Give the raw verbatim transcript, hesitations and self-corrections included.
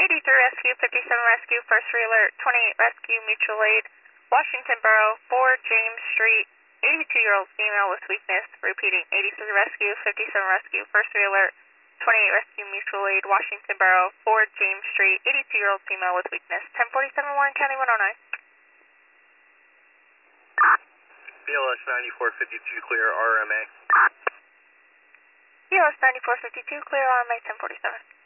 eighty-three Rescue, fifty-seven Rescue, First Realert, twenty-eight Rescue, Mutual Aid, Washington Borough, four James Street, eighty-two-year-old female with weakness. Repeating, eighty-three Rescue, fifty-seven Rescue, First Realert, twenty-eight Rescue, Mutual Aid, Washington Borough, four James Street, eighty-two-year-old female with weakness. ten forty-seven Warren County, one oh nine. B L S ninety-four fifty-two, clear R M A. B L S ninety-four fifty-two, clear R M A ten forty-seven.